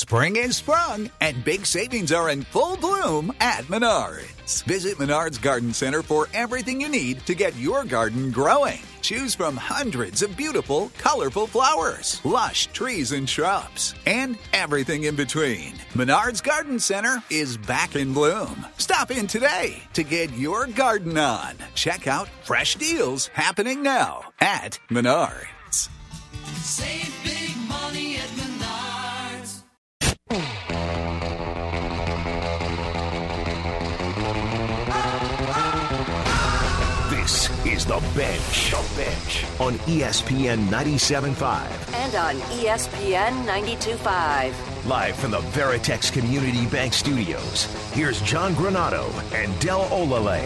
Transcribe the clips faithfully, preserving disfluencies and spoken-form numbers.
Spring is sprung, and big savings are in full bloom at Menards. Visit Menards Garden Center for everything you need to get your garden growing. Choose from hundreds of beautiful, colorful flowers, lush trees and shrubs, and everything in between. Menards Garden Center is back in bloom. Stop in today to get your garden on. Check out fresh deals happening now at Menards. Save big money at Menards. This is The Bench. The Bench on E S P N ninety-seven point five. And on E S P N ninety-two point five. Live from the Veritex Community Bank Studios, here's John Granato and Del Olale.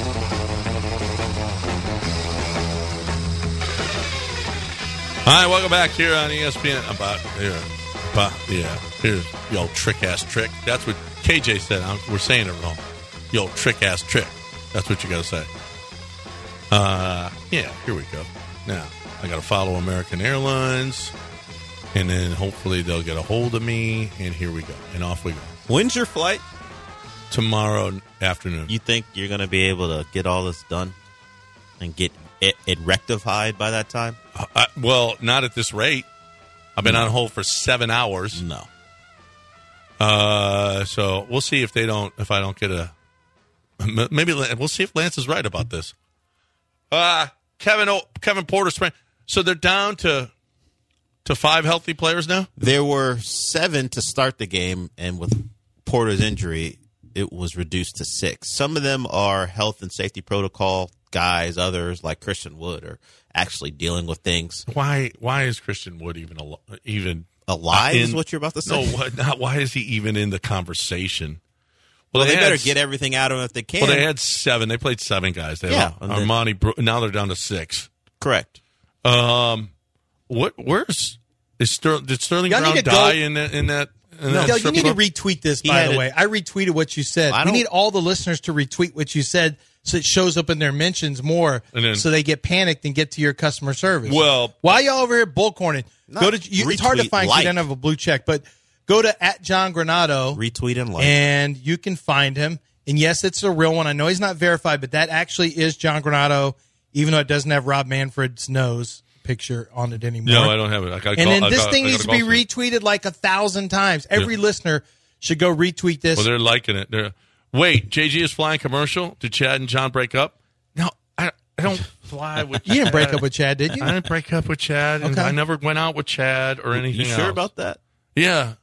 All right, welcome back here on E S P N. About here, about yeah. Here's the old trick ass trick. That's what K J said. I'm, we're saying it wrong. The old trick ass trick. That's what you got to say. Uh, yeah. Here we go. Now I got to follow American Airlines, and then hopefully they'll get a hold of me. And here we go. And off we go. When's your flight? Tomorrow afternoon. You think you're going to be able to get all this done and get it, it rectified by that time? Uh, well, not at this rate. I've been no. on hold for seven hours. No. Uh, so we'll see if they don't. If I don't get a, maybe we'll see if Lance is right about this. Uh Kevin o, Kevin Porter sprain. So they're down to to five healthy players now. There were seven to start the game, and with Porter's injury, it was reduced to six. Some of them are health and safety protocol guys. Others, like Christian Wood, are actually dealing with things. Why? Why is Christian Wood even al- even alive? In, is what you're about to say? No, what, not. Why is he even in the conversation? Well, well they, they better had, get everything out of him if they can. Well, they had seven. They played seven guys. They yeah, had Armani. Then, now they're down to six. Correct. Um, what? Where's is Sterling? Did Sterling Y'all Brown need to die go, in that? In that? In no, that you need club? to retweet this. By the way, I retweeted what you said. We need all the listeners to retweet what you said, so it shows up in their mentions more, then, so they get panicked and get to your customer service. Well, why y'all over here bullcorning? Go to. You, it's hard to find. Like. You don't have a blue check, but go to at John Granato. Retweet and like, and you can find him. And yes, it's a real one. I know he's not verified, but that actually is John Granato, even though it doesn't have Rob Manfred's nose picture on it anymore. No, I don't have it. I gotta and call, then I this gotta, thing I needs to be retweeted like a thousand times. Every yeah. listener should go retweet this. Well, they're liking it. They're, wait, J G is flying commercial? Did Chad and John break up? No, I, I don't fly with Chad. You didn't break up with Chad, did you? I didn't break up with Chad. And okay. I never went out with Chad or anything You sure else. about that? Yeah.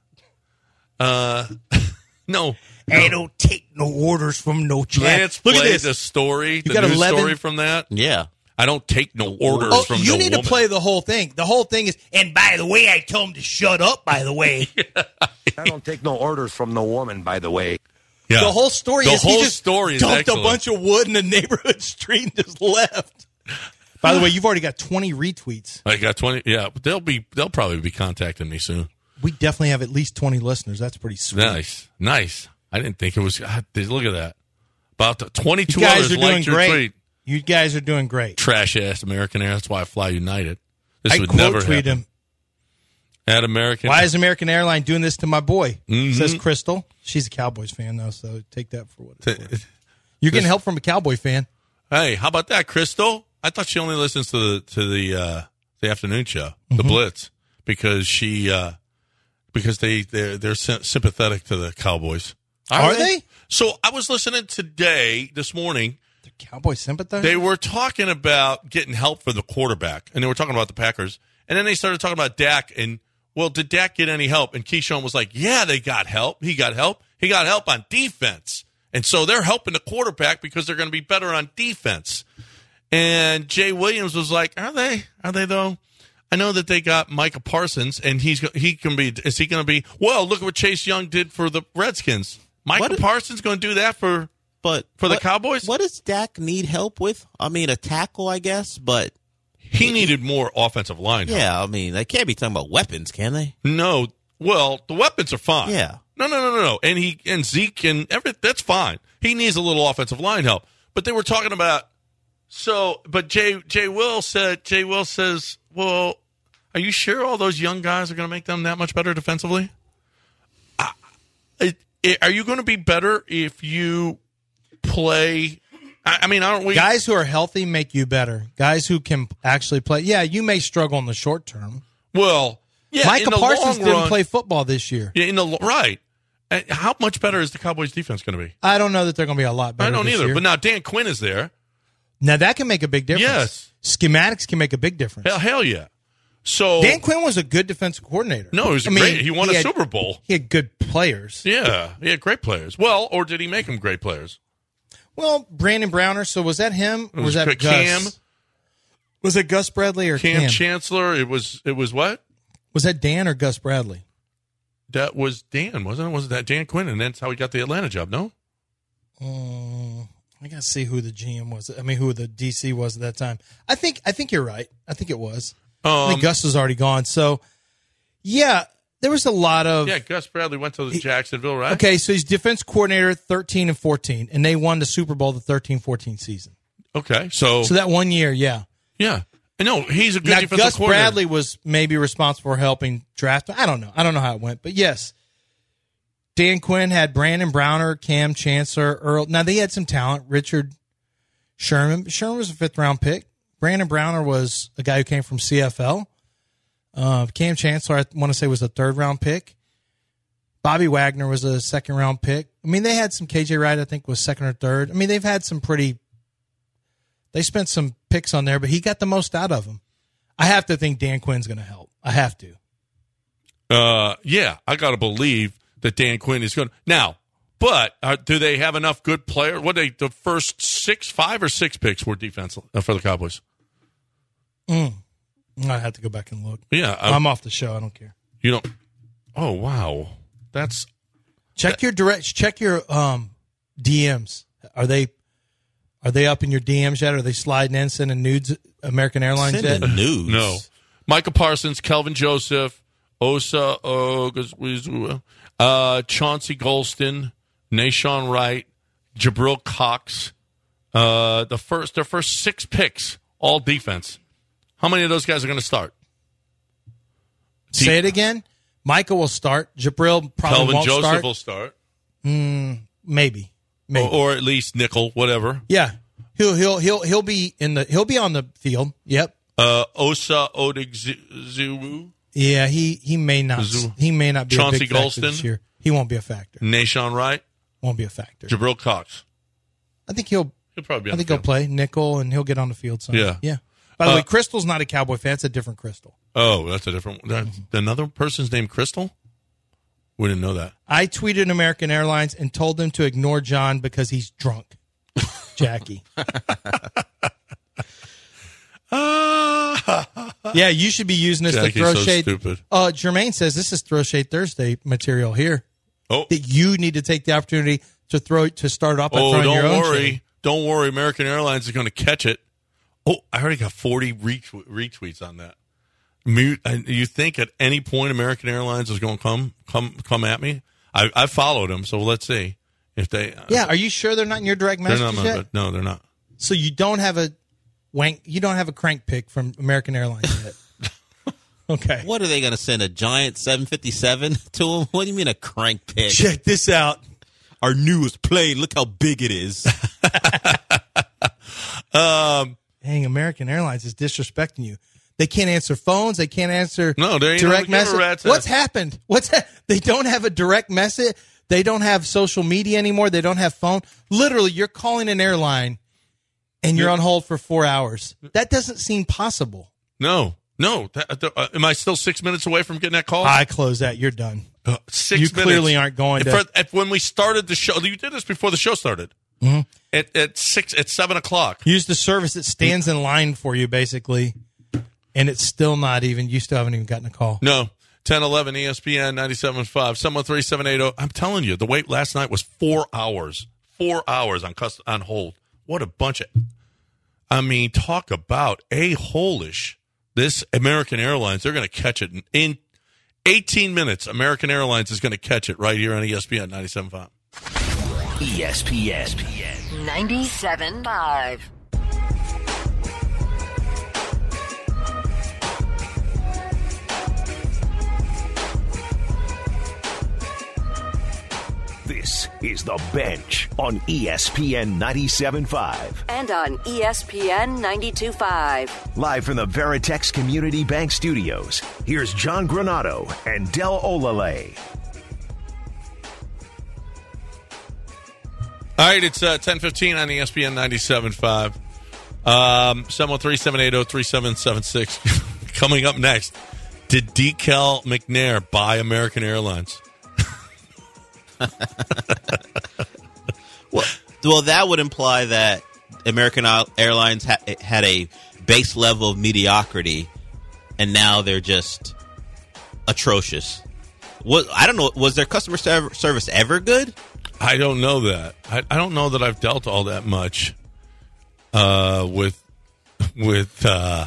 Uh, no. I don't take no orders from no Chad. Lance Look played at this. the story, you the got news eleven story from that. Yeah. I don't take no orders oh, from you no need woman. to play the whole thing. The whole thing is, and by the way, I told him to shut up, by the way. yeah. I don't take no orders from no woman, by the way. Yeah. The whole story the is whole he just story is dumped excellent. a bunch of wood in the neighborhood street and just left. By the way, you've already got twenty retweets. I got twenty. Yeah, but they'll be they'll probably be contacting me soon. We definitely have at least twenty listeners. That's pretty sweet. Nice, nice. I didn't think it was. God, look at that. About the twenty-two you guys others are doing liked your great. tweet. You guys are doing great. Trash ass American Air. That's why I fly United. This I would quote never tweet happen. him. At American. Why is American Airline doing this to my boy? Mm-hmm. Says Crystal. She's a Cowboys fan though, so take that for what it's T- worth. You're getting help from a Cowboy fan. Hey, how about that, Crystal? I thought she only listens to the to the uh, the afternoon show, mm-hmm. the Blitz, because she uh, because they they're, they're sympathetic to the Cowboys. Are, Are they? they? So I was listening today, this morning. The Cowboy sympathizers? They were talking about getting help for the quarterback, and they were talking about the Packers, and then they started talking about Dak, and, well, did Dak get any help? And Keyshawn was like, yeah, they got help. He got help. He got help on defense. And so they're helping the quarterback because they're going to be better on defense. And Jay Williams was like, are they? Are they, though? I know that they got Micah Parsons, and he's he can be, is he going to be, well, look at what Chase Young did for the Redskins. Micah what? Parsons going to do that for but for what, the Cowboys? What does Dak need help with? I mean, a tackle, I guess, but he, he needed more offensive line help. Yeah, I mean, they can't be talking about weapons, can they? No. Well, the weapons are fine. Yeah. No, no, no, no, no. And he and Zeke and everything, that's fine. He needs a little offensive line help. But they were talking about so. But Jay Jay Will said Jay Will says, well, are you sure all those young guys are going to make them that much better defensively? it, it, are you going to be better if you play? I, I mean, aren't we guys who are healthy make you better? Guys who can actually play. Yeah, you may struggle in the short term. Well, yeah. Micah in the Parsons long didn't run, play football this year. Yeah, in the right. Uh, How much better is the Cowboys' defense going to be? I don't know that they're going to be a lot better. I don't this either. year. But now Dan Quinn is there. Now that can make a big difference. Yes. Schematics can make a big difference. Hell, hell yeah. So Dan Quinn was a good defensive coordinator. No, he was I mean, great. He won a had- Super Bowl. He had good players. Yeah, he had great players. Well, or did he make them great players? Well, Brandon Browner. So was that him? Or It was, was that Cam. Gus? Was it Gus Bradley or Cam, Cam? Chancellor. It was. It was what? Was that Dan or Gus Bradley? That was Dan, wasn't it? Wasn't that Dan Quinn? And that's how he got the Atlanta job. No. Um, I got to see who the G M was. I mean, who the D C was at that time. I think. I think you're right. I think it was. I Um, think Gus was already gone. So, yeah, there was a lot of. yeah, Gus Bradley went to the Jacksonville, right? Okay, so he's defense coordinator thirteen and fourteen, and they won the Super Bowl the thirteen fourteen season. Okay. So, So that one year, yeah. yeah. No, he's a good Now, defensive Gus coordinator. Bradley was maybe responsible for helping draft. I don't know. I don't know how it went, but yes, Dan Quinn had Brandon Browner, Cam Chancellor, Earl. Now they had some talent. Richard Sherman. Sherman was a fifth round pick. Brandon Browner was a guy who came from C F L. Uh, Cam Chancellor, I want to say, was a third round pick. Bobby Wagner was a second round pick. I mean, they had some K J Wright, I think, was second or third. I mean, they've had some pretty. They spent some picks on there, but he got the most out of them. I have to think Dan Quinn's going to help. I have to. Uh, yeah, I got to believe that Dan Quinn is going to. Now, but uh, do they have enough good players? What they the first six, five or six picks were defense uh, for the Cowboys? Mm. I have to go back and look. Yeah, I, I'm off the show. I don't care. You know. Oh wow, that's Check your direct. Check your um, D Ms. Are they are they up in your D Ms yet? Are they sliding in, sending nudes? American Airlines yet? Sending news. no. Micah Parsons, Kelvin Joseph, Osa Oguzwizu, uh, Chauncey Golston, Nashawn Wright, Jabril Cox. Uh, the first their first six picks, all defense. How many of those guys are going to start? Say it again. Micah will start. Jabril probably Kelvin won't Joseph start. will start, Maybe. Maybe. or, or at least nickel, whatever. Yeah. He'll he'll he'll he'll be in the he'll be on the field. Yep. Uh, Osa Odigizwu, Yeah, he, he may not Zoo. he may not be Chauncey a big factor Golston? this year. He won't be a factor. Nashawn Wright, Won't be a factor. Jabril Cox. I think he'll He'll probably be I on think the he'll field. play nickel and he'll get on the field some. Yeah. Yeah. By the Uh, way, Crystal's not a Cowboy fan. It's a different Crystal. Oh, that's a different one. That's another person's name, Crystal? We didn't know that. I tweeted American Airlines and told them to ignore John because he's drunk. Jackie. Yeah, you should be using this Jackie's to throw so shade. stupid. Uh, Jermaine says this is Throw Shade Thursday material here. Oh, That you need to take the opportunity to throw to start off by oh throwing your don't own worry. shade. Don't worry. American Airlines is going to catch it. Oh, I already got forty retwe- retweets on that. Mute. I- You think at any point American Airlines is going to come come come at me? I, I followed them, so let's see if they. Uh, Yeah, are you sure they're not in your direct they're messages not. yet? But no, they're not. So you don't have a wank. You don't have a crank pick from American Airlines yet. Okay. What are they going to send a giant seven fifty-seven to him? What do you mean a crank pick? Check this out. Our newest plane. Look how big it is. Um, Dang, American Airlines is disrespecting you. They can't answer phones. They can't answer No, they ain't direct gonna give a message. rat's What's ass. happened? What's ha- they don't have a direct message. They don't have social media anymore. They don't have phone. Literally, you're calling an airline and you're Yeah. on hold for four hours. That doesn't seem possible. no, no. That, uh, am I still six minutes away from getting that call? I close that. You're done. Uh, six You minutes. clearly aren't going to- For, at, when we started the show, you did this before the show started. Mm-hmm. At, at six, at seven o'clock. Use the service that stands in line for you, basically, and it's still not even. You still haven't even gotten a call. No, ten eleven E S P N ninety-seven point five, seven one three, seven eight zero. I'm telling you, the wait last night was four hours. Four hours on cust- on hold. What a bunch of. I mean, talk about a-holish. This American Airlines, they're going to catch it in, in eighteen minutes. American Airlines is going to catch it right here on E S P N ninety-seven point five. E S P N. ninety-seven point five. This is The Bench on E S P N ninety-seven point five. And on E S P N ninety-two point five. Live from the Veritex Community Bank Studios, here's John Granato and Del Olale. All right, it's uh, ten fifteen on E S P N ninety-seven point five. Um, seven one three, seven eight zero, three seven seven six. Coming up next, did DeKal McNair buy American Airlines? well, well, that would imply that American Airlines ha- had a base level of mediocrity, and now they're just atrocious. What I don't know. Was their customer serv- service ever good? I don't know that. I, I don't know that I've dealt all that much uh, with with. Uh,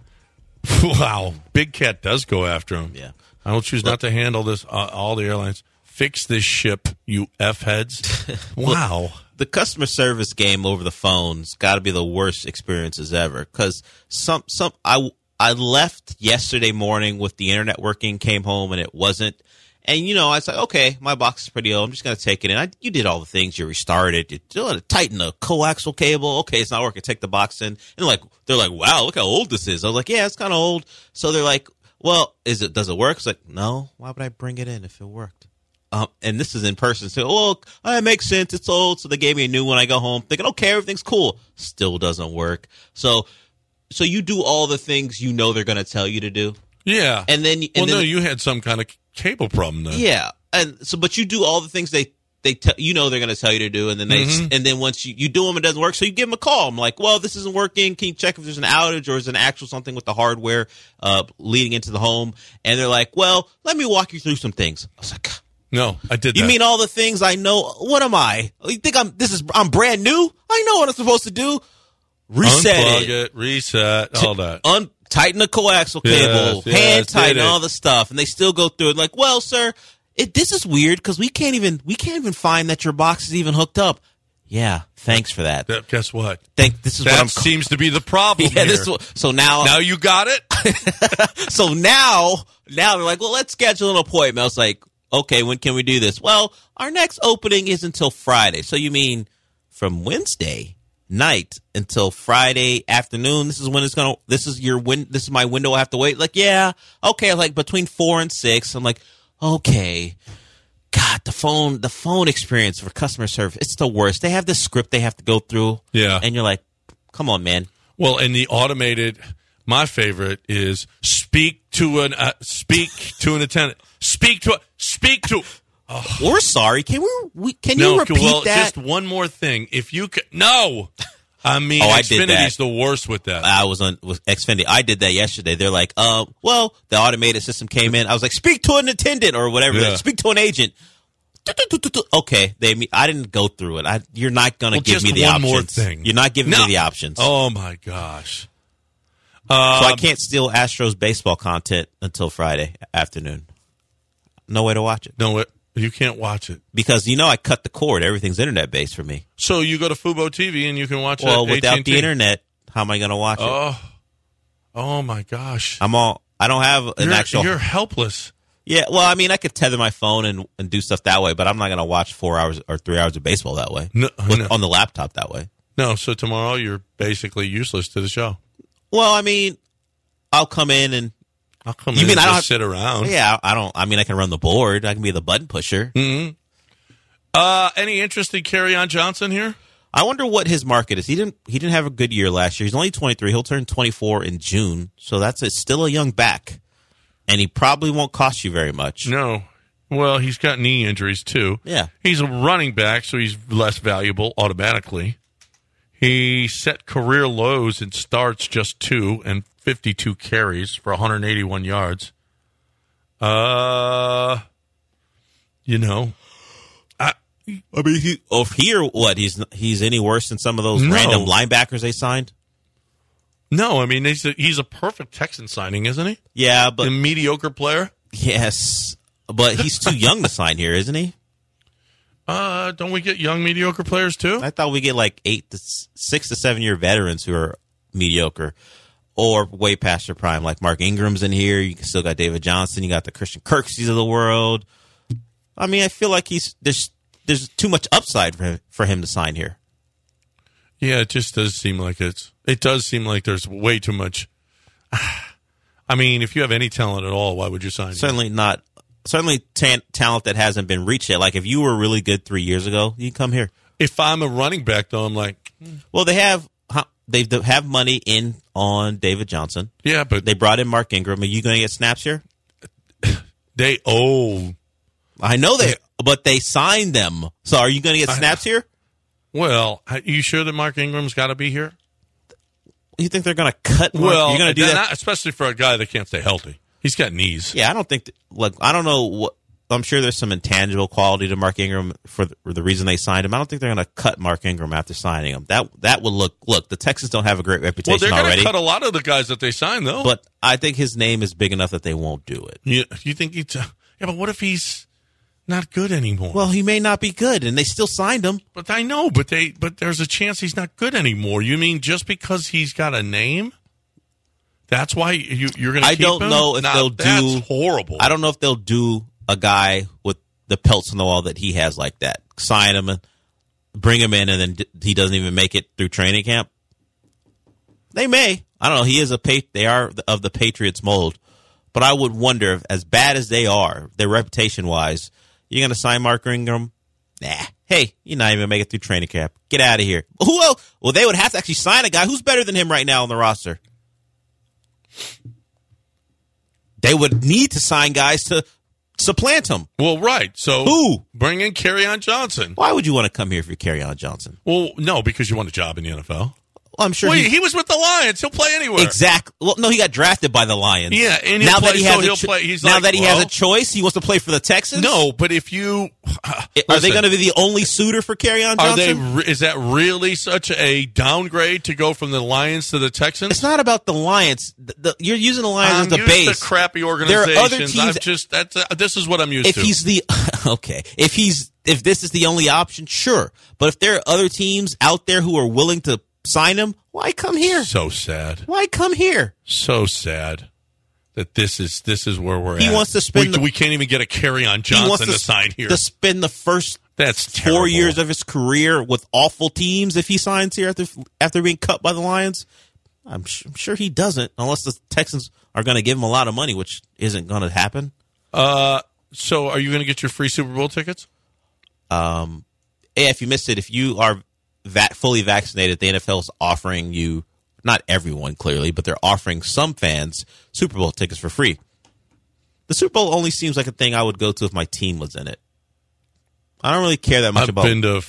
wow, Big Cat does go after him. Yeah, I will choose Look, not to handle this. Uh, all the airlines. Fix this ship, you F heads. Wow. Look, the customer service game over the phone's got to be the worst experiences ever. Because some some I I left yesterday morning with the internet working, came home and it wasn't. And you know, I was like, okay, my box is pretty old. I'm just gonna take it in. I, you did all the things. You restarted. You did tighten the coaxial cable. Okay, it's not working. Take the box in. And like they're like, wow, look how old this is. I was like, yeah, it's kind of old. So they're like, well, is it? Does it work? It's like, no. Why would I bring it in if it worked? Um, and this is in person. So, oh, it makes sense. It's old. So they gave me a new one. I go home thinking, okay, everything's cool. Still doesn't work. So, so you do all the things you know they're going to tell you to do. Yeah. And then, and well, then, no, you had some kind of cable problem then. Yeah. And so, but you do all the things they, they, te- you know, they're going to tell you to do. And then they, Mm-hmm. and then once you, you do them, it doesn't work. So you give them a call. I'm like, well, this isn't working. Can you check if there's an outage or is it an actual something with the hardware, uh, leading into the home? And they're like, well, let me walk you through some things. I was like, No, I did that. you mean all the things I know? What am I? You think I'm, this is, I'm brand new? I know what I'm supposed to do. Reset Unplug it. it, reset, all that. Un- tighten the coaxial Yes, cable, yes, hand tighten, did it. all the stuff, and they still go through it. Like, well, sir, it, this is weird because we can't even we can't even find that your box is even hooked up. Yeah, thanks for that. That- guess what? Think this is That what I'm. seems to be the problem yeah, here. this is what, so now Now you got it? so now now they're like, well, let's schedule an appointment. I was like, okay, when can we do this? Well, our next opening is until Friday. So you mean from Wednesday night until Friday afternoon? This is when it's gonna. This is your win. This is my window. I have to wait. Like, yeah, okay. Like between four and six. I'm like, okay. God, the phone, the phone experience for customer service, it's the worst. They have this script they have to go through. Yeah. And you're like, come on, man. Well, and the automated, my favorite is speak to an uh, speak to an attendant. Speak to a, speak to. We're sorry. Can we? we can No, you repeat well, that? just one more thing. If you could, no. I mean, Oh, I did Xfinity's that. the worst with that. I was on with Xfinity. I did that yesterday. They're like, uh, well, the automated system came in. I was like, speak to an attendant or whatever. Yeah. Like, speak to an agent. Okay, they. I didn't go through it. I, you're not going to Well, give just me the one options. more thing. You're not giving No. me the options. Oh my gosh. so Um, I can't steal Astros baseball content until Friday afternoon. No way to watch it No, it, you can't watch it. because you know I cut the cord. Everything's internet based for me. So you go to Fubo T V and you can watch Well, it. without A T and T. the internet, how am I going to watch it? Oh, oh my gosh. I'm all. I don't have an you're, actual. you're helpless. Yeah, well, I mean, I could tether my phone and, and do stuff that way, but I'm not going to watch four hours or three hours of baseball that way No, with, no. on the laptop that way. No, so tomorrow you're basically useless to the show. Well, I mean, I'll come in and I'll come You in mean and I don't just sit around. yeah, I don't. I mean, I can run the board. I can be the button pusher. Mm-hmm. Uh, any interest in Kerryon Johnson here? I wonder what his market is. He didn't. He didn't have a good year last year. He's only twenty-three. He'll turn twenty-four in June, so that's a, still a young back, and he probably won't cost you very much. No. Well, he's got knee injuries too. Yeah. He's a running back, so he's less valuable automatically. He set career lows in starts, just two, and fifty-two carries for one hundred eighty-one yards. Uh, you know, I, I mean, he, oh, here, what he's he's any worse than some of those No. random linebackers they signed? no, I mean, he's a, he's a perfect Texan signing, isn't he? Yeah, but A mediocre player. yes, but he's too young to sign here, isn't he? Uh, don't we get young mediocre players too? I thought we get like eight to s- six to seven year veterans who are mediocre or way past their prime. Like Mark Ingram's in here. You still got David Johnson. You got the Christian Kirksies of the world. I mean, I feel like he's there's there's too much upside for him, for him to sign here. Yeah, it just does seem like it's. It does seem like there's way too much. I mean, if you have any talent at all, why would you sign? Certainly him? not. Certainly ta- talent that hasn't been reached yet. Like if you were really good three years ago, you can come here. If I'm a running back, though, I'm like, hmm. well, they have they have money in on David Johnson. Yeah, but they brought in Mark Ingram. Are you going to get snaps here? They oh, I know they, but they signed them. So are you going to get snaps here? Well, are you sure that Mark Ingram's got to be here? You think they're going to cut? Mark? Well, you're going to do that, not, especially for a guy that can't stay healthy. He's got knees. Yeah, I don't think. That, look, I don't know what. I'm sure there's some intangible quality to Mark Ingram for the, for the reason they signed him. I don't think they're going to cut Mark Ingram after signing him. That that would look. Look, the Texans don't have a great reputation well, they're already. They're going to cut a lot of the guys that they signed, though. But I think his name is big enough that they won't do it. You, you think he's? Yeah, but what if he's not good anymore? Well, he may not be good, and they still signed him. But I know, but they, but there's a chance he's not good anymore. You mean just because he's got a name? That's why you, you're going to I keep don't him? know if now, they'll that's do. horrible. I don't know if they'll do a guy with the pelts on the wall that he has like that. Sign him and bring him in, and then d- he doesn't even make it through training camp. They may. I don't know. He is a pa- They are of the Patriots mold, but I would wonder if, as bad as they are, their reputation wise, you're going to sign Mark Ingram? Nah. Hey, you're not even going to make it through training camp. Get out of here. Who else? Well, they would have to actually sign a guy who's better than him right now on the roster. They would need to sign guys to supplant him. Well, right. So who? Bring in Kerryon Johnson. Why would you want to come here if you're Kerryon Johnson? Well, no, because you want a job in the N F L. Well, I'm sure Wait, he, he was with the Lions. He'll play anywhere. Exactly. Well, no, he got drafted by the Lions. Yeah, and now play, that he so has he'll a cho- play. He's now like, that he well, has a choice, he wants to play for the Texans. No, but if you are listen, they going to be the only suitor for Kerryon Johnson? Are they? Re- is that really such a downgrade to go from the Lions to the Texans? It's not about the Lions. The, the, you're using the Lions I'm as the used base. to crappy There organizations. are other teams. I've just that's uh, this is what I'm used if to. If he's the okay, if he's if this is the only option, sure. But if there are other teams out there who are willing to sign him, why come here? So sad. Why come here? So sad that this is this is where we're he at. He wants to spend. We, the, we can't even get a Kerryon Johnson to, to sign here. To spend the first that's four terrible. years of his career with awful teams if he signs here after after being cut by the Lions. I'm, sh- I'm sure he doesn't, unless the Texans are going to give him a lot of money, which isn't going to happen. Uh, so are you going to get your free Super Bowl tickets? Um, yeah, if you missed it, if you are va- fully vaccinated, the N F L is offering you, not everyone clearly, but they're offering some fans Super Bowl tickets for free. The Super Bowl only seems like a thing I would go to if my team was in it. I don't really care that much I've about. I've been to f-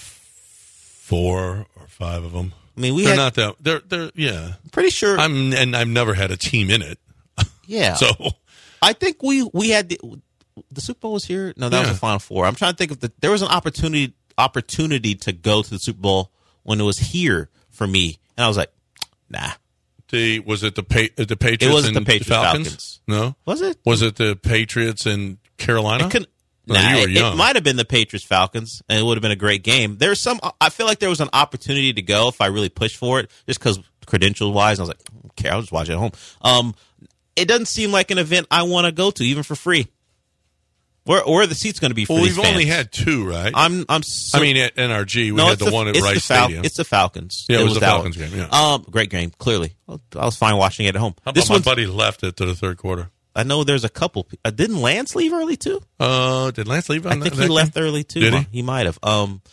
four or five of them. I mean, we they're had, not that. They're they're yeah. Pretty sure. I'm and I've never had a team in it. Yeah. So I think we we had the, the Super Bowl was here. No, that yeah. was the Final Four. I'm trying to think of the. There was an opportunity opportunity to go to the Super Bowl when it was here for me, and I was like, nah. The was it the pa- the Patriots? It wasn't and the Patriots Falcons? Falcons. No, was it? Was it the Patriots and Carolina? It couldn't. No, nah, you were it, young. It might have been the Patriots Falcons, and it would have been a great game. There's some. I feel like there was an opportunity to go if I really pushed for it, just because credentials wise. I was like, okay, I'll just watch it at home. Um, it doesn't seem like an event I want to go to, even for free. Where where are the seats going to be for well, these we've fans? only had two, right? I'm I'm. So, I mean, at N R G, we no, had it's the, one at it's Rice the Fal- Stadium. It's the Falcons. Yeah, it, it was, was the that Falcons one. game. Yeah. Um, great game. Clearly, I was fine watching it at home. How This about my one's- buddy left it to the third quarter? I know there's a couple. Uh, didn't Lance leave early too? Uh, did Lance leave? On I think that he left game? early too. Did he? He might have. Um,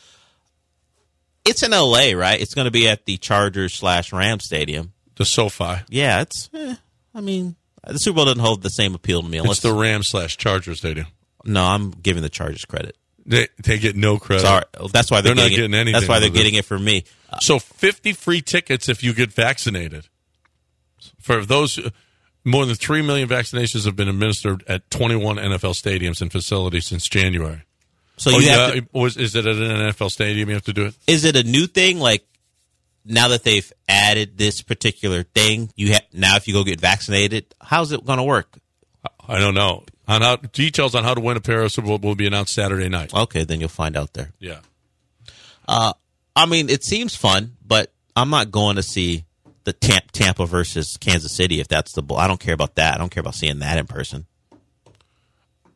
it's in L A, right? It's going to be at the Chargers slash Rams Stadium. The SoFi. Yeah, it's. Eh, I mean, the Super Bowl doesn't hold the same appeal to me. Unless It's the Rams slash Chargers Stadium. no, I'm giving the Chargers credit. They they get no credit. Sorry, that's why they're, They're not getting, getting it. anything That's why they're with getting it. it from me. Uh, So fifty free tickets if you get vaccinated. For those, more than three million vaccinations have been administered at twenty-one N F L stadiums and facilities since January. so Oh, you yeah, have to, was is it at an N F L stadium? You have to do it. is it a new thing? Like now that they've added this particular thing, you have now if you go get vaccinated, how's it going to work? I don't know. On how details on how to win a pair of Super Bowl will be announced Saturday night. Okay, then you'll find out there. Yeah. Uh, I mean, it seems fun, but I'm not going to see the Tampa, Tampa versus Kansas City if that's the bowl. I don't care about that. I don't care about seeing that in person.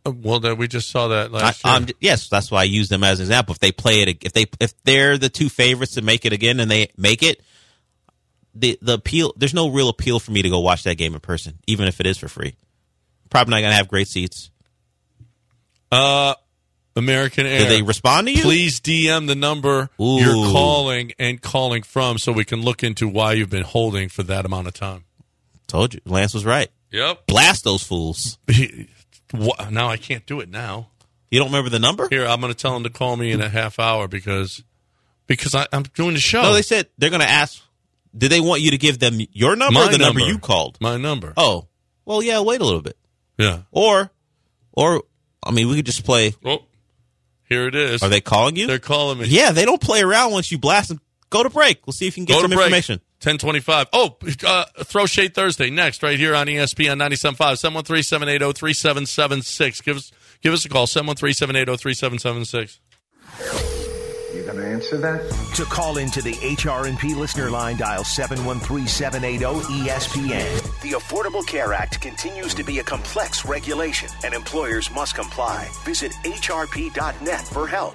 Uh, well, then we just saw that I, last year. I'm, yes, that's why I use them as an example. If they play it, if they if they're the two favorites to make it again and they make it, the the appeal. There's no real appeal for me to go watch that game in person, even if it is for free. Probably not going to have great seats. Uh, American Air. Do they respond to you? Please D M the number Ooh. you're calling and calling from so we can look into why you've been holding for that amount of time. Told you, Lance was right. Yep. Blast those fools. What? Now I can't do it now. You don't remember the number? Here, I'm going to tell them to call me in a half hour because because I, I'm doing the show. No, they said they're going to ask. Did they want you to give them your number My or the number. number you called? My number. Oh, well, yeah. Wait a little bit. Yeah. Or, or I mean, we could just play. Oh, here it is. Are they calling you? They're calling me. Yeah, they don't play around once you blast them. Go to break. We'll see if you can get Go to some break. information. ten twenty-five. Oh, uh, Throw Shade Thursday next, right here on E S P N ninety-seven point five, seven one three, seven eight zero, three seven seven six. Give us, give us a call, seven one three, seven eight zero, three seven seven six. You going to answer that? To call into the H R and P listener line, dial seven one three, seven eight zero, E S P N. The Affordable Care Act continues to be a complex regulation, and employers must comply. Visit H R P dot net for help.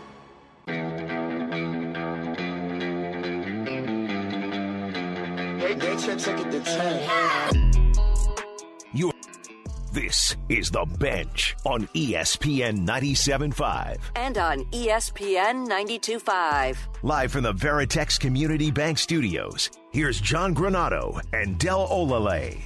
You. This is The Bench on E S P N ninety-seven point five. And on E S P N ninety-two point five. Live from the Veritex Community Bank Studios, here's John Granato and Del Olale.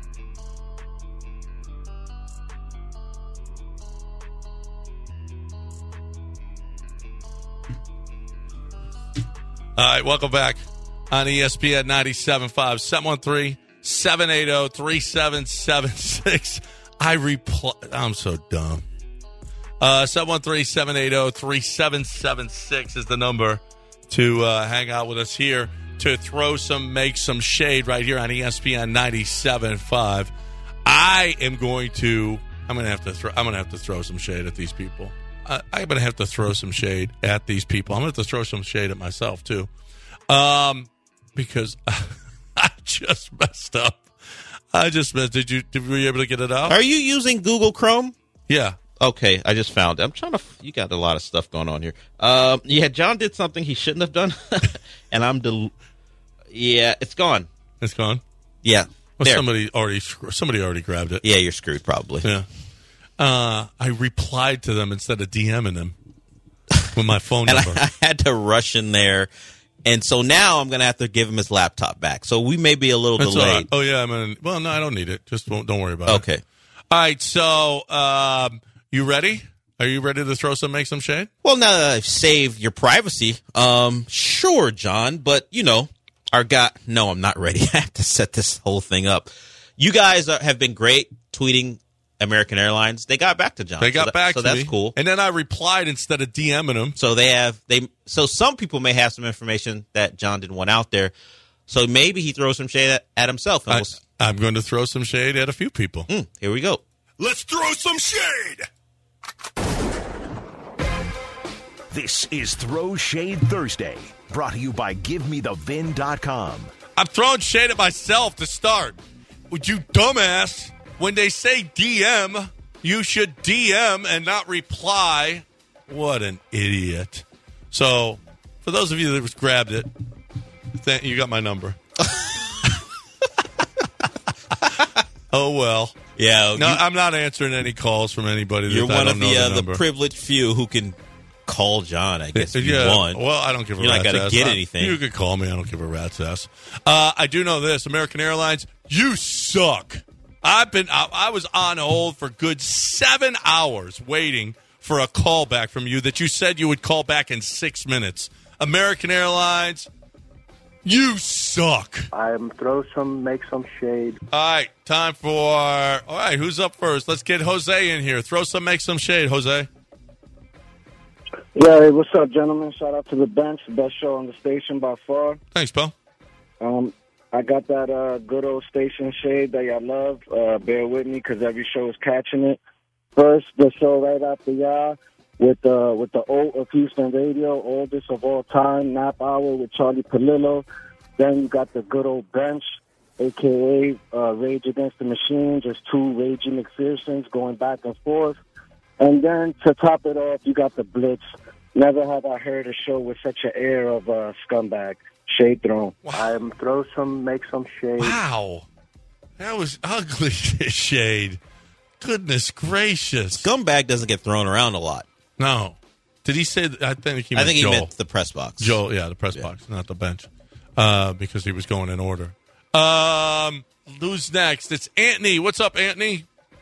All right, welcome back on E S P N ninety-seven point five, seven one three, seven eight zero, three seven seven six. I reply. I'm so dumb. Uh, seven one three, seven eight zero, three seven seven six is the number to uh, hang out with us here, to throw some, make some shade right here on E S P N ninety-seven point five. I am going to, I'm going to have to throw, I'm going to have to throw some shade at these people. I, I'm going to have to throw some shade at these people. I'm going to have to throw some shade at myself too, um, because I just messed up. I just messed. Did you? Did, were you able to get it out? Are you using Google Chrome? Yeah. Okay, I just found it. I'm trying to. You got a lot of stuff going on here. Um, yeah, John did something he shouldn't have done, and I'm. Del- yeah, it's gone. It's gone. Yeah, well, there. somebody already. Somebody already grabbed it. Yeah, you're screwed probably. Yeah. Uh, I replied to them instead of DMing them with my phone and number. I, I had to rush in there, and so now I'm going to have to give him his laptop back. So we may be a little That's all delayed. right. Oh yeah, I mean, well, no, I don't need it. Just don't, don't worry about it. Okay. All right. So, um, you ready? Are you ready to throw some, make some shade? Well, now that I've saved your privacy, um, sure, John, but you know, our guy. No, I'm not ready. I have to set this whole thing up. You guys are, have been great tweeting American Airlines. They got back to John. They got so that, back so to that's me. cool. And then I replied instead of DMing them. So they have they. So some people may have some information that John didn't want out there. So maybe he throws some shade at, at himself. And I, we'll, I'm going to throw some shade at a few people. mm, here we go. Let's throw some shade. This is Throw Shade Thursday, brought to you by Give Me The Vin dot com. I'm throwing shade at myself to start. Would you dumbass? When they say D M, you should D M and not reply. What an idiot. So, for those of you that just grabbed it, th- you got my number. Oh, well. Yeah, No, you, I'm not answering any calls from anybody. you're that I one don't of know the uh, the, the number. privileged few who can call John. I guess if you Yeah, want. well, I don't give a You're not rat's gonna ass. get I- anything. You could call me. I don't give a rat's ass. Uh, I do know this: American Airlines, you suck. I've been. I, I was on hold for good seven hours waiting for a call back from you that you said you would call back in six minutes. American Airlines, you suck. I'm throw some, make some shade. All right, time for. All right, who's up first? Let's get Jose in here. Throw some, make some shade, Jose. Yeah, hey, what's up, gentlemen? Shout out to the bench, the best show on the station by far. Thanks, pal. Um, I got that uh, good old station shade that y'all love. Uh, bear with me because every show is catching it. First, the show right after y'all with uh, with the old of Houston Radio, oldest of all time, Nap Hour with Charlie Palillo. Then you got the good old bench, a k a. Uh, Rage Against the Machine, just two raging McPhersons going back and forth. And then to top it off, you got the Blitz. Never have I heard a show with such an air of a scumbag. Shade thrown. Wow. I'm throw some, make some shade. Wow. That was ugly, Shade. Goodness gracious. Scumbag doesn't get thrown around a lot. No. Did he say that? I think he I meant think he Joel. meant the press box. Joel, yeah, the press Yeah. box, not the bench, uh, because he was going in order. Um, who's next? It's Anthony. What's up, Anthony?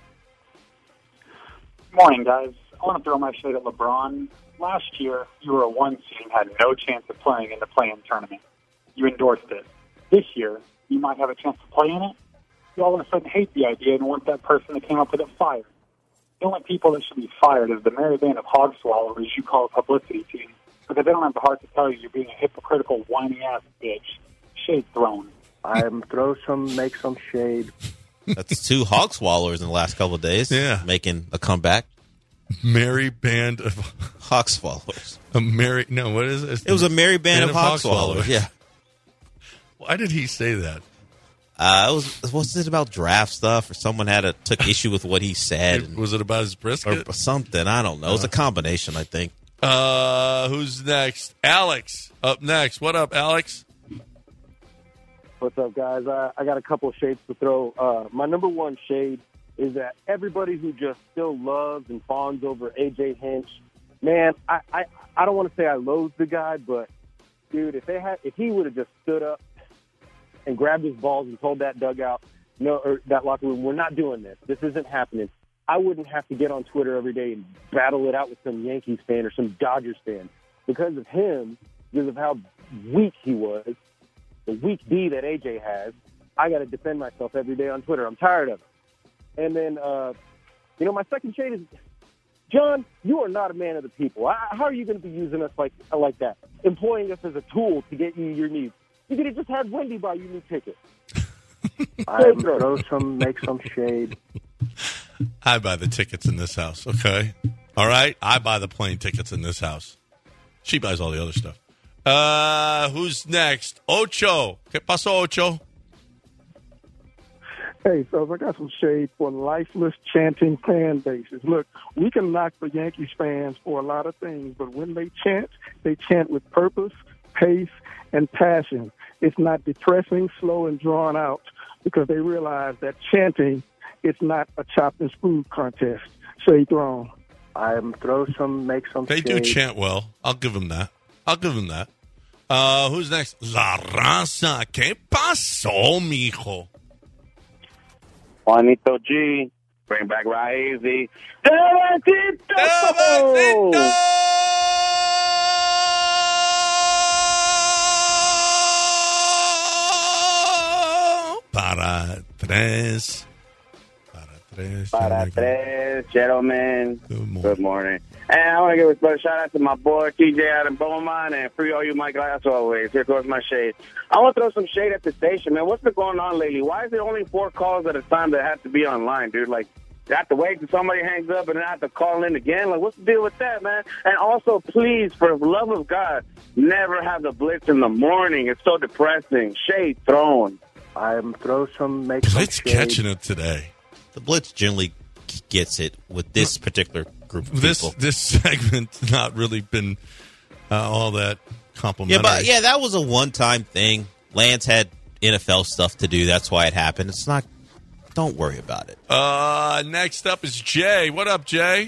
Morning, guys. I want to throw my shade at LeBron. Last year, you were a one seed and had no chance of playing in the play-in tournament. You endorsed it. This year, you might have a chance to play in it. You all of a sudden hate the idea and want that person that came up with it fired. The only people that should be fired is the merry band of hog swallowers you call a publicity team, because they don't have the heart to tell you you're being a hypocritical, whiny-ass bitch. Shade thrown. I'm throw some, make some shade. That's two hog swallowers in the last couple of days. Yeah. Making a comeback. Merry band of hog swallowers. A merry no, what is it? It was a merry band, band of, of hog, hog swallowers. swallowers. Yeah. Why did he say that? Uh, it was was it about draft stuff, or someone had a took issue with what he said? It, was it about his brisket or something? I don't know. Uh, it was a combination, I think. Uh, who's next? Alex up next. What up, Alex? What's up, guys? I, I got a couple of shades to throw. Uh, my number one shade is that everybody who just still loves and fawns over A J Hinch, man, I, I, I don't want to say I loathe the guy, but dude, if they had, if he would have just stood up and grabbed his balls and told that dugout, no, or that locker room, we're not doing this. This isn't happening. I wouldn't have to get on Twitter every day and battle it out with some Yankees fan or some Dodgers fan. Because of him, because of how weak he was, the weak D that A J has, I got to defend myself every day on Twitter. I'm tired of it. And then, uh, you know, my second shade is, John, you are not a man of the people. I, how are you going to be using us like like that, employing us as a tool to get you your needs? You could have just had Wendy buy you new tickets. I throw some, make some shade. I buy the tickets in this house, okay? All right? I buy the plane tickets in this house. She buys all the other stuff. Uh, who's next? Ocho. ¿Qué pasó, Ocho? Hey, fellas, I got some shade for lifeless chanting fan bases. Look, we can knock the Yankees fans for a lot of things, but when they chant, they chant with purpose, pace, and passion. It's not depressing, slow, and drawn out because they realize that chanting is not a chopped and screwed contest. Shade thrown. I'm throw some, make some They shade. do chant well. I'll give them that. I'll give them that. Uh, who's next? La Raza. ¿Qué pasó, mijo? Juanito G. Bring back Raezy. Para tres. Para tres. Para tres, gentlemen. Good morning. Good morning. And I want to give a special shout out to my boy, T J Adam Beaumont, and free all you Mike as always. Here goes my shade. I want to throw some shade at the station, man. What's been going on lately? Why is there only four calls at a time that have to be online, dude? Like, you have to wait till somebody hangs up and then I have to call in again? Like, what's the deal with that, man? And also, please, for the love of God, never have the Blitz in the morning. It's so depressing. Shade thrown. I'm throw some, make Blitz some shade. catching it today. The Blitz generally gets it with this particular group of This people. this segment's not really been uh, all that complimentary. Yeah, but yeah, that was a one-time thing. Lance had N F L stuff to do. That's why it happened. It's not. Don't worry about it. Uh, next up is Jay. What up, Jay?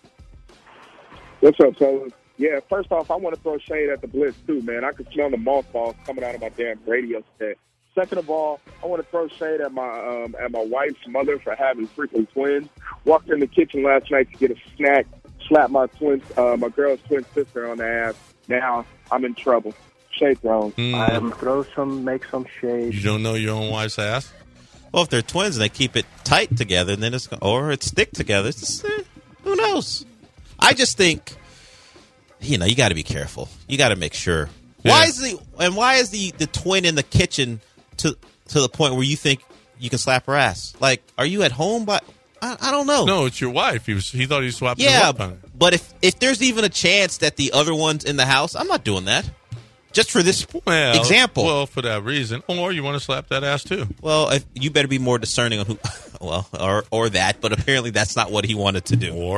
What's up, fellas? Yeah, first off, I want to throw shade at the Blitz, too, man. I could smell the mothballs coming out of my damn radio set. Second of all, I want to throw shade at my um, at my wife's mother for having freaking twins. Walked in the kitchen last night to get a snack, slapped my twin, uh, my girl's twin sister on the ass. Now I'm in trouble. Shade thrown. Mm. I'm throw some, make some shade. You don't know your own wife's ass? Well, if they're twins and they keep it tight together, then it's or it's stick together. It's just, eh, who knows? I just think, you know, you got to be careful. You got to make sure. Yeah. Why is the and why is the, the twin in the kitchen to to the point where you think you can slap her ass? Like, are you at home? But I, I don't know. No, it's your wife. He was he thought he was swapping. Yeah, her up. But if if there's even a chance that the other one's in the house, I'm not doing that. Just for this well, example. Well, for that reason. Or you want to slap that ass, too. Well, if, you better be more discerning on who, well, or or that, but apparently that's not what he wanted to do. Or?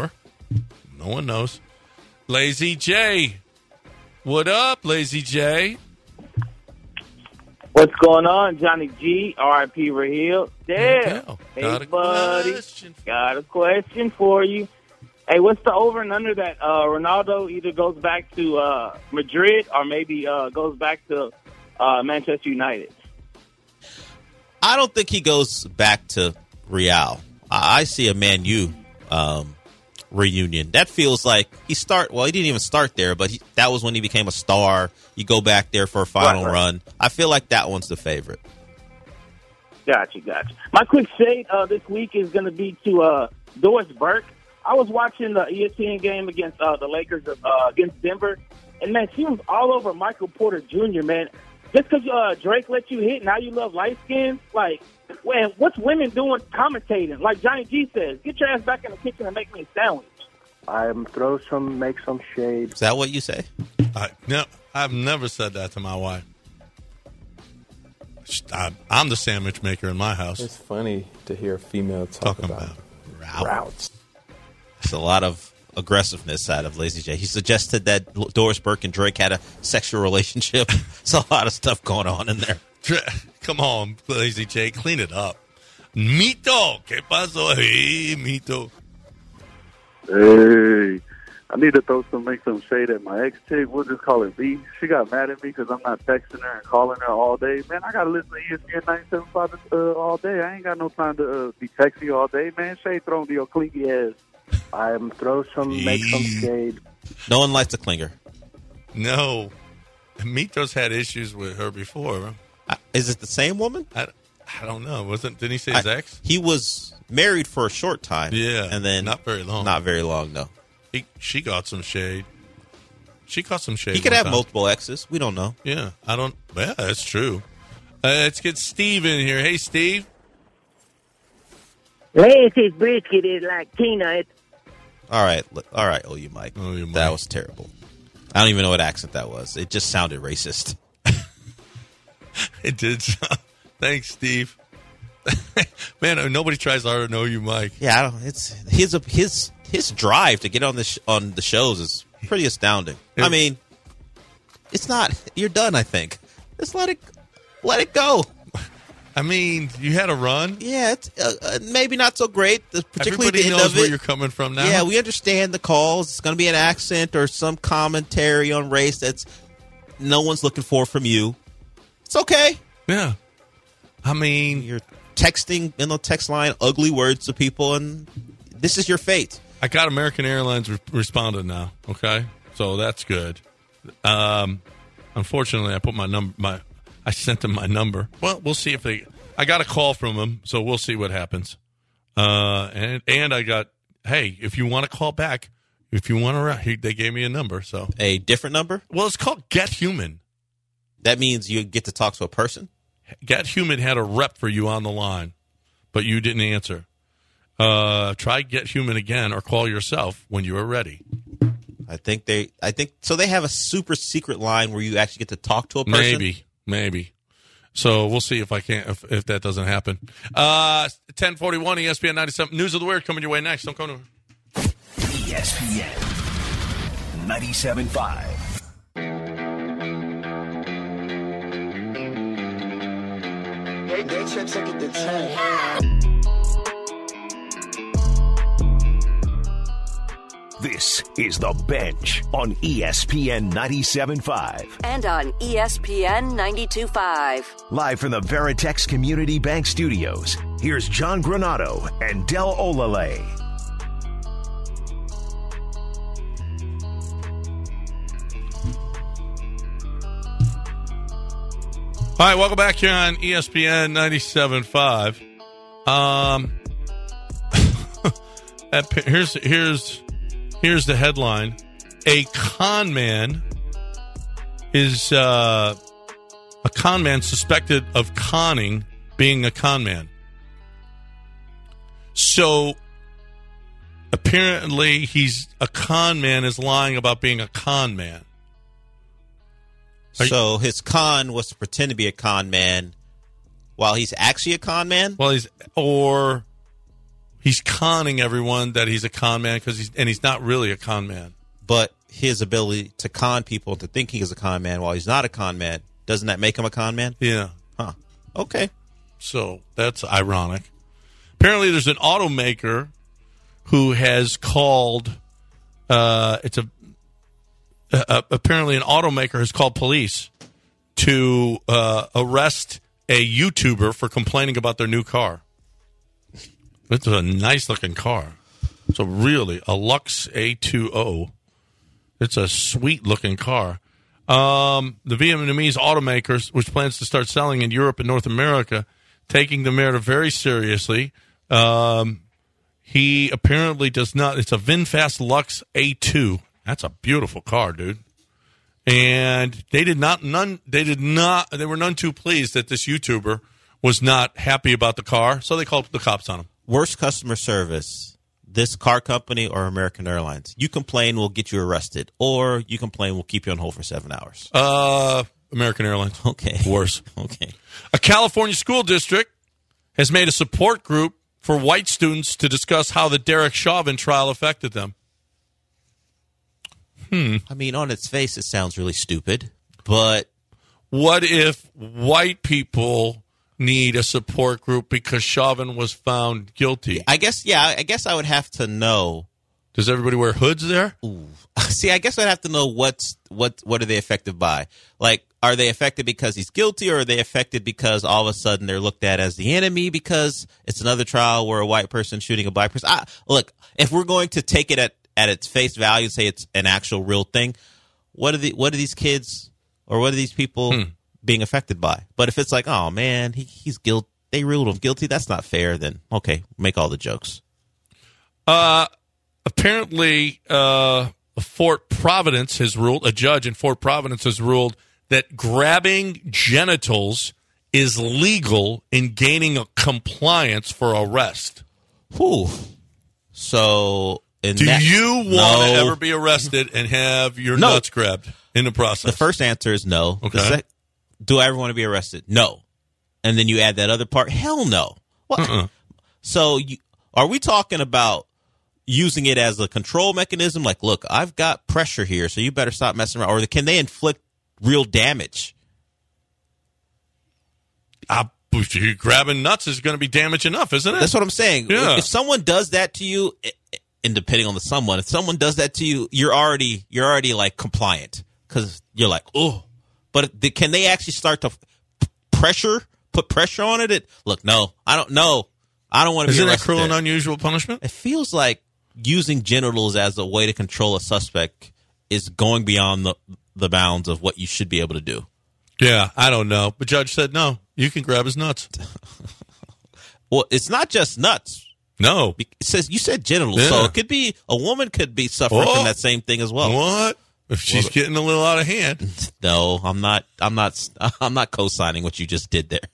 No one knows. Lazy J. What up, Lazy J? What's going on, Johnny G, R I P Raheel? Yeah. Okay. Hey, Got a buddy. question. Got a question for you. Hey, what's the over and under that uh, Ronaldo either goes back to uh, Madrid or maybe uh, goes back to uh, Manchester United? I don't think he goes back to Real. I, I see a Man U um, reunion. That feels like he start. Well, he didn't even start there, but he, that was when he became a star. You go back there for a final Right, right. run. I feel like that one's the favorite. Gotcha, gotcha. My quick shade uh, this week is going to be to uh, Doris Burke. I was watching the E S P N game against uh, the Lakers uh, against Denver, and, man, she was all over Michael Porter Junior, man. Just because uh, Drake let you hit, now you love light skins? Like, man, what's women doing commentating? Like Johnny G says, get your ass back in the kitchen and make me a sandwich. I'm throw some, make some shade. Is that what you say? I, no, I've never said that to my wife. I, I'm the sandwich maker in my house. It's funny to hear a female talk Talking about, about routes. There's a lot of aggressiveness out of Lazy J. He suggested that Doris Burke and Drake had a sexual relationship. There's a lot of stuff going on in there. Come on, Lazy J, clean it up. Mito, ¿qué pasó? Hey, Mito. Hey, I need to throw some, make some shade at my ex chick. We'll just call her B. She got mad at me because I'm not texting her and calling her all day. Man, I got to listen to E S P N ninety-seven point five uh, all day. I ain't got no time to uh, be texting you all day. Man, shade thrown to your clinky ass. I'm throw some, make some shade. No one likes a clinger. No. Mito's had issues with her before. Uh, is it the same woman? I, I don't know. Wasn't Didn't he say his I, ex? He was married for a short time. Yeah. And then not very long. Not very long, no. He, she got some shade. She got some shade. He could one have time. multiple exes. We don't know. Yeah, I don't. Yeah, that's true. Uh, let's get Steve in here. Hey, Steve. Lance's brisket is like peanuts. All right. All right, oh, you Mike. Oh, you Mike. That was terrible. I don't even know what accent that was. It just sounded racist. It did. Thanks, Steve. Man, nobody tries to hard to know you, Mike. Yeah, I don't, it's his his his drive to get on the sh- on the shows is pretty astounding. I mean, it's not. You're done. I think. Just let it let it go. I mean, you had a run. Yeah, it's uh, uh, maybe not so great. Particularly Everybody the end knows of it. where you're coming from now. Yeah, we understand the calls. It's going to be an accent or some commentary on race that's no one's looking for from you. It's okay. Yeah, I mean, you're texting in the text line ugly words to people, and this is your fate. I got American Airlines re- responded now. Okay, so that's good. Um, unfortunately, I put my number. My I sent them my number. Well, we'll see if they. I got a call from them, so we'll see what happens. Uh, and and I got. Hey, if you want to call back, if you want to, they gave me a number. So a different number. Well, it's called Get Human. That means you get to talk to a person. Get Human had a rep for you on the line, but you didn't answer. Uh, try Get Human again or call yourself when you are ready. I think they. I think so. They have a super secret line where you actually get to talk to a person. Maybe, maybe. So we'll see if I can't if, if that doesn't happen. Uh, ten forty-one E S P N ninety-seven News of the Weird coming your way next. Don't go nowhere. E S P N ninety-seven point five. They, they check, check it the ten. This is The Bench on E S P N ninety-seven point five. And on E S P N ninety-two point five. Live from the Veritex Community Bank Studios, here's John Granato and Del Olale. All right, welcome back here on E S P N ninety-seven point five. Um, here's here's here's the headline: a con man is uh, a con man suspected of conning, being a con man. So apparently, he's a con man is lying about being a con man. So his con was to pretend to be a con man while he's actually a con man? Well, he's or he's conning everyone that he's a con man because he's and he's not really a con man. But his ability to con people to think he is a con man while he's not a con man, doesn't that make him a con man? Yeah. Huh. Okay. So that's ironic. Apparently, there's an automaker who has called. Uh, it's a uh, apparently an automaker has called police to uh, arrest a YouTuber for complaining about their new car. It's a nice looking car. It's a really a Lux A two O. It's a sweet-looking car. Um, the Vietnamese automakers, which plans to start selling in Europe and North America, taking the matter very seriously. Um, he apparently does not. It's a VinFast Lux A two. That's a beautiful car, dude. And they did not. None. They did not. They were none too pleased that this YouTuber was not happy about the car, so they called the cops on him. Worst customer service. This car company or American Airlines? You complain, we'll get you arrested. Or you complain, we'll keep you on hold for seven hours. Uh, American Airlines. Okay. Worse. Okay. A California school district has made a support group for white students to discuss how the Derek Chauvin trial affected them. Hmm. I mean, on its face, it sounds really stupid. But what if white people need a support group because Chauvin was found guilty? I guess, yeah, I guess I would have to know. Does everybody wear hoods there? Ooh. See, I guess I'd have to know what's what. What are they affected by? Like, are they affected because he's guilty, or are they affected because all of a sudden they're looked at as the enemy because it's another trial where a white person shooting a black person? I, look, if we're going to take it at, at its face value and say it's an actual real thing, what are the what are these kids or what are these people hmm. being affected by? But if it's like, oh man, he, he's guilty, they ruled him guilty, that's not fair, then okay, make all the jokes. Uh, apparently, uh, Fort Providence has ruled, a judge in Fort Providence has ruled that grabbing genitals is legal in gaining a compliance for arrest. Whew. So, in do that, you want no. to ever be arrested and have your no. nuts grabbed in the process? The first answer is no. Okay. The sec- do I ever want to be arrested? No. And then you add that other part? Hell no. What? Uh-uh. So you, are we talking about using it as a control mechanism? Like, look, I've got pressure here, so you better stop messing around. Or can they inflict real damage? Uh, you grabbing nuts is going to be damage enough, isn't it? That's what I'm saying. Yeah. If someone does that to you, and depending on the someone, if someone does that to you, you're already you're already like compliant because you're like, oh. But can they actually start to pressure, put pressure on it? it look, no, I don't know. I don't want to be Isn't arrested. that cruel there. and unusual punishment? It feels like using genitals as a way to control a suspect is going beyond the the bounds of what you should be able to do. Yeah, I don't know. The judge said no. You can grab his nuts. Well, it's not just nuts. No. It says you said genitals, Yeah. so it could be a woman could be suffering Oh. from that same thing as well. What? If she's Well, getting a little out of hand. No, I'm not. I'm not. I'm not co-signing what you just did there.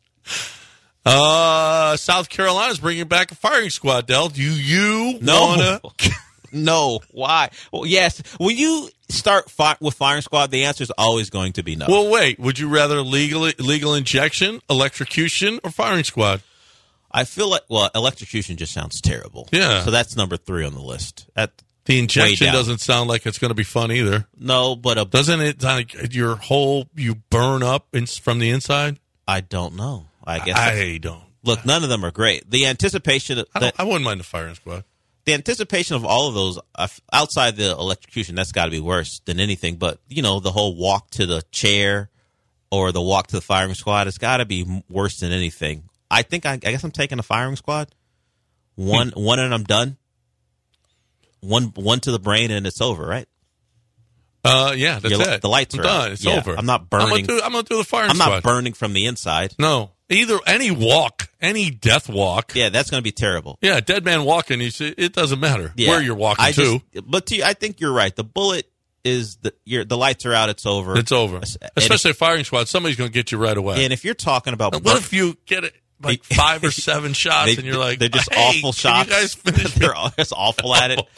Uh, South Carolina's bringing back a firing squad, Del. Do you No. wanna? No. Why? Well, yes. When you start fi- with firing squad, the answer is always going to be no. Well, wait. Would you rather legal legal injection, electrocution, or firing squad? I feel like well, electrocution just sounds terrible. Yeah. So that's number three on the list. At The injection down. doesn't sound like it's going to be fun either. No, but a, Doesn't it? Like your whole you burn up in, from the inside. I don't know. I guess I don't. Look, none of them are great. The anticipation. Of, I, don't, I wouldn't mind the firing squad. The anticipation of all of those uh, outside the electrocution, that's got to be worse than anything. But, you know, the whole walk to the chair or the walk to the firing squad, it's got to be worse than anything. I think I, I guess I'm taking the firing squad. One, hmm. one, and I'm done. One, one to the brain, and it's over, right? Uh, yeah, that's Your, it. The lights I'm are done. out. It's yeah, over. I'm not burning. I'm gonna do, I'm gonna do the firing I'm squad. not burning from the inside. No, either any walk, any death walk. Yeah, that's going to be terrible. Yeah, dead man walking. You see, it doesn't matter Yeah. where you're walking I to. Just, but to you, I think you're right. The bullet is the you're, the lights are out. It's over. It's over. And Especially if, a firing squad. Somebody's going to get you right away. And if you're talking about, what if you get it like five or seven shots, they, and you're like, they're just hey, awful can shots. You guys finish they're just awful at it.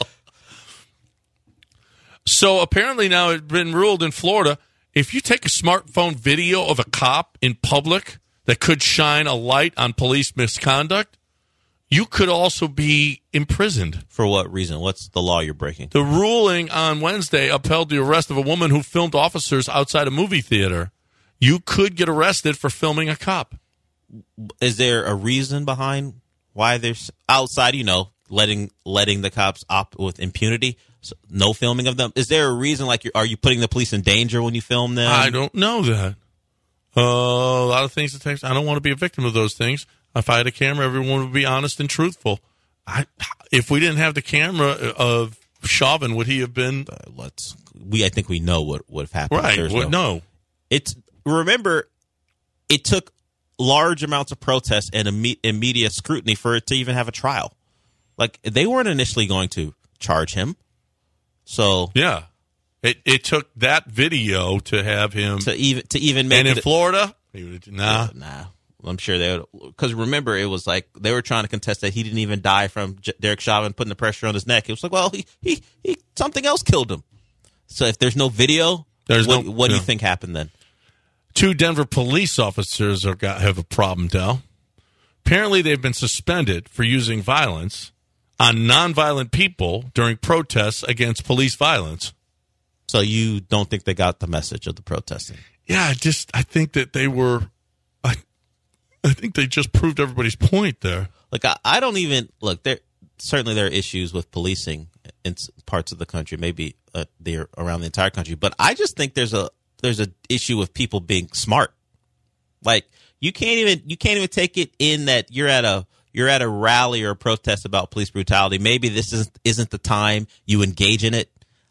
So apparently now it's been ruled in Florida, if you take a smartphone video of a cop in public that could shine a light on police misconduct, you could also be imprisoned. For what reason? What's the law you're breaking? The ruling on Wednesday upheld the arrest of a woman who filmed officers outside a movie theater. You could get arrested for filming a cop. Is there a reason behind why there's outside, you know, letting letting the cops opt with impunity? So no filming of them. Is there a reason, like, you're, are you putting the police in danger when you film them? I don't know that. Uh, a lot of things that takes. I don't want to be a victim of those things. If I had a camera, everyone would be honest and truthful. I, if we didn't have the camera of Chauvin, would he have been? Uh, let's. We I think we know what would have happened. Right. There's Well, no, no. It's remember, it took large amounts of protests and imme- immediate scrutiny for it to even have a trial. Like, they weren't initially going to charge him. So yeah, it it took that video to have him to even to even make and in it, Florida. He would, nah, nah. I'm sure they would, because remember, it was like they were trying to contest that he didn't even die from J- Derek Chauvin putting the pressure on his neck. It was like, well, he he, he something else killed him. So if there's no video, there's what, no. what do no. you think happened then? Two Denver police officers are got have a problem, Del. Apparently, they've been suspended for using violence on nonviolent people during protests against police violence. So you don't think they got the message of the protesting? Yeah, I just I think that they were. I I think they just proved everybody's point there. Like I, I don't even look there. Certainly, there are issues with policing in parts of the country. Maybe uh, they're around the entire country, but I just think there's a there's an issue with people being smart. Like you can't even you can't even take it in that you're at a you're at a rally or a protest about police brutality. Maybe this isn't isn't the time you engage in it.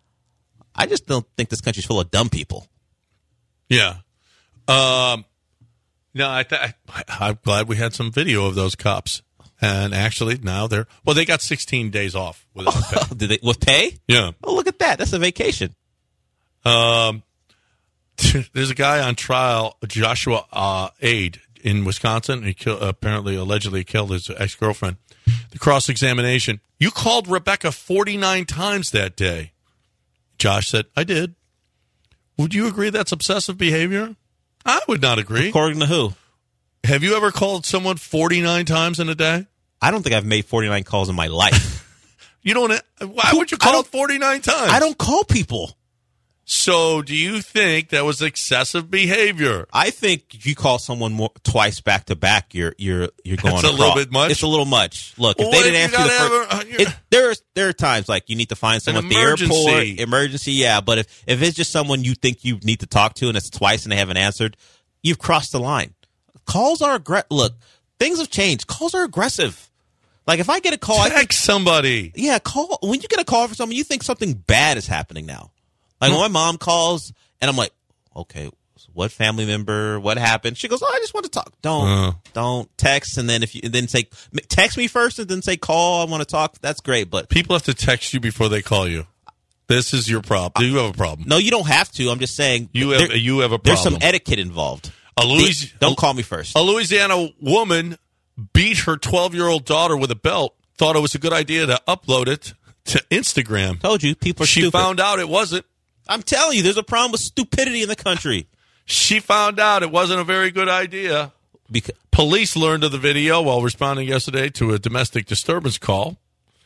I just don't think this country's full of dumb people. Yeah. Um. No, I th- I, I'm glad we had some video of those cops. And actually, now they're well. They got sixteen days off without pay. Did they with pay? Yeah. Oh, look at that! That's a vacation. Um, there's a guy on trial, Joshua uh, Ade in Wisconsin. He kill, apparently, allegedly killed his ex-girlfriend. The cross-examination. You called Rebecca forty-nine times that day. Josh said, "I did." Would you agree that's obsessive behavior? I would not agree. According to who? Have you ever called someone forty-nine times in a day? I don't think I've made forty-nine calls in my life. You don't. Why would you call forty-nine times? I don't call people. So, do you think that was excessive behavior? I think if you call someone more, twice back to back, you're you're you're going. That's a little bit much. It's a little much. Look, if well, they didn't if answer the first, first, it, there are there are times like you need to find someone at the emergency. airport, emergency. Yeah, but if if it's just someone you think you need to talk to and it's twice and they haven't answered, you've crossed the line. Calls are aggressive. Look, things have changed. Calls are aggressive. Like if I get a call, text I think, somebody. Yeah, call when you get a call from someone, you think something bad is happening now. Like when my mom calls and I'm like, okay, what family member? What happened? She goes, oh, I just want to talk. Don't Uh. don't text and then if you and then say text me first and then say call. I want to talk. That's great, but People have to text you before they call you. This is your problem. You have a problem. no, you don't have to. I'm just saying You have there- you have a there's problem. some etiquette involved. A Louis- They- don't call me first. A Louisiana woman beat her twelve-year-old daughter with a belt. Thought it was a good idea to upload it to Instagram. Told you, people are She stupid. found out it wasn't. I'm telling you, there's a problem with stupidity in the country. She found out it wasn't a very good idea. Because Police learned of the video while responding yesterday to a domestic disturbance call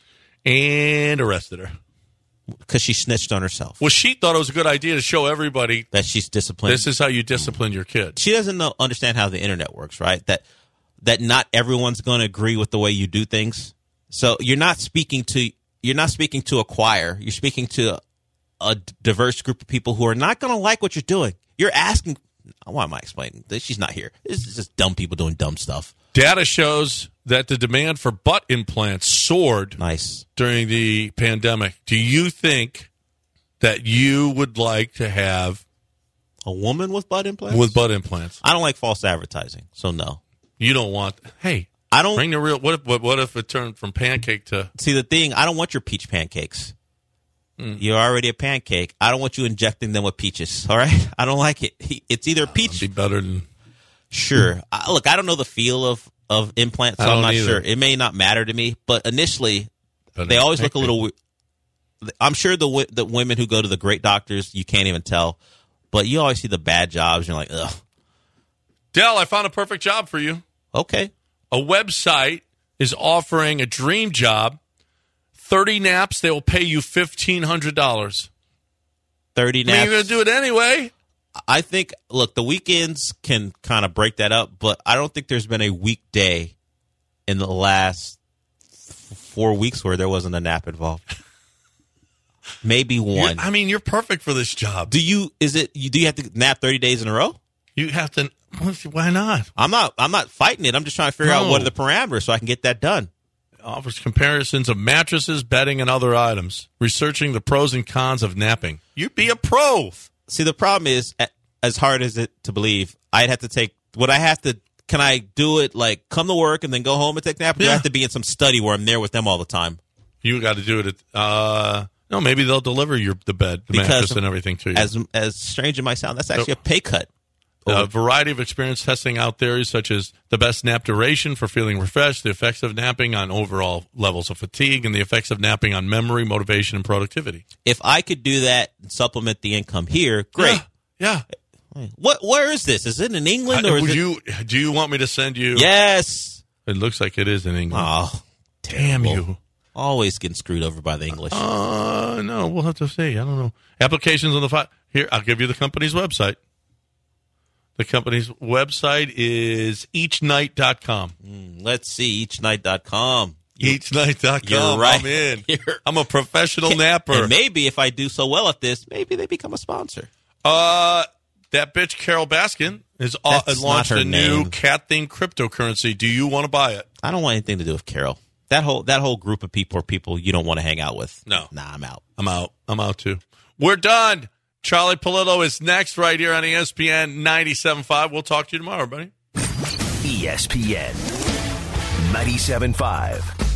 and arrested her. Because she snitched on herself. Well, she thought it was a good idea to show everybody that she's disciplined. This is how you discipline your kid. She doesn't know, understand how the internet works, right? That that not everyone's going to agree with the way you do things. So you're not speaking to you're not speaking to a choir. You're speaking to a, a diverse group of people who are not going to like what you're doing. You're asking. Why am I explaining this? She's not here. This is just dumb people doing dumb stuff. Data shows that the demand for butt implants soared nice. during the pandemic. Do you think that you would like to have a woman with butt implants? With butt implants. I don't like false advertising, so no. You don't want. Hey, I don't bring the real. What if? What, what if it turned from pancake to? See, the thing, I don't want your peach pancakes. Mm. You're already a pancake. I don't want you injecting them with peaches. All right, I don't like it. It's either peach. Be better than. Sure. I, look, I don't know the feel of, of implants, so I don't I'm not either. sure. It may not matter to me, but initially, But they always pancake. look a little. we- I'm sure the wi- the women who go to the great doctors, you can't even tell, but you always see the bad jobs. And you're like, ugh. Dell, I found a perfect job for you. Okay. A website is offering a dream job. thirty naps, they will pay you fifteen hundred dollars. thirty I mean, naps. you're going to do it anyway. I think, look, the weekends can kind of break that up, but I don't think there's been a weekday in the last f- four weeks where there wasn't a nap involved. Maybe one. You're- I mean, you're perfect for this job. Do you? Is it? You, do you have to nap thirty days in a row? You have to. Why not? I'm not. I'm not fighting it. I'm just trying to figure out No. what are the parameters so I can get that done. Offers comparisons of mattresses, bedding, and other items. Researching the pros and cons of napping. You'd be a pro. See, the problem is, a- as hard as it to believe, I'd have to take. Would I have to? Can I do it like come to work and then go home and take a nap? Or do I Yeah. have to be in some study where I'm there with them all the time? You got to do it at. Uh, no, maybe they'll deliver your the bed, the mattress, and everything to you. As as strange as it might sound, that's actually a pay cut. A variety of experience testing out theories such as the best nap duration for feeling refreshed, the effects of napping on overall levels of fatigue, and the effects of napping on memory, motivation, and productivity. If I could do that and supplement the income here, great. Yeah. What? Where is this? Is it in England I- or is would it? you do you want me to send you? Yes. It looks like it is in England. Oh, damn terrible. you! Always getting screwed over by the English. Uh, no, we'll have to see. I don't know. Applications on the file. Here, I'll give you the company's website. The company's website is each night dot com. Mm, let's see, each night dot com. each night dot com. You're right. I'm in. You're- I'm a professional napper. And maybe if I do so well at this, maybe they become a sponsor. Uh, that bitch Carol Baskin has uh, That's launched not her a new name. cat-themed cryptocurrency. Do you want to buy it? I don't want anything to do with Carol. That whole that whole group of people are people you don't want to hang out with. No. Nah, I'm out. I'm out. I'm out too. We're done. Charlie Polillo is next right here on E S P N ninety-seven point five. We'll talk to you tomorrow, buddy. E S P N ninety-seven point five.